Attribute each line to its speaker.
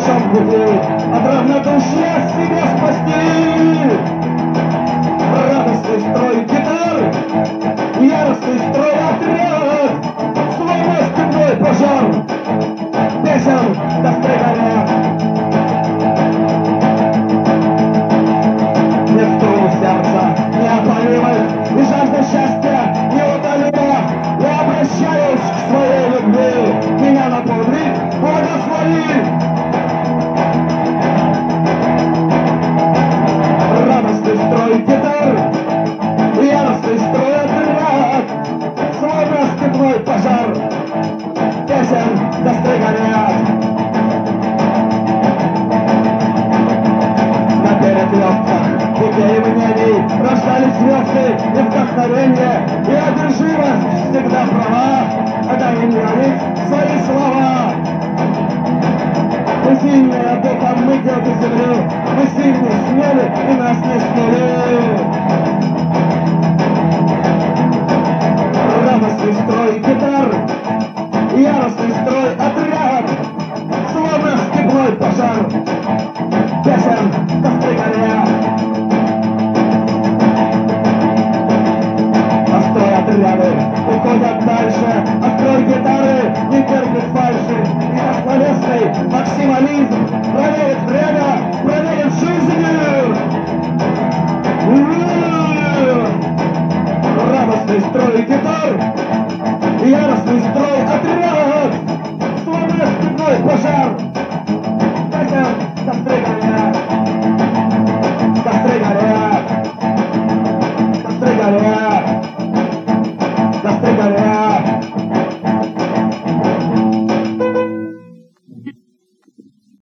Speaker 1: большом пути от равнодушия себя спасти. Радостный строй гитар, яростный строй отряд, словно степной пожар, песен костры горят. Нет струны сердца неопалимых и жажда счастья неутолима. Я обращаюсь к своей любви, меня наполни, благослови. Радостный строй гитар, яростный строй отряд, словно степной пожар, песен костры горят. На перекрестках путей мнений рождались звезды и вдохновенье, и одержимость всегда права, дай мне свои слова. Мы сильные духом, мы дети земли, мы сильны, смели, и нас не смели. Радостный строй гитар, яростный строй отряд, словно степной пожар,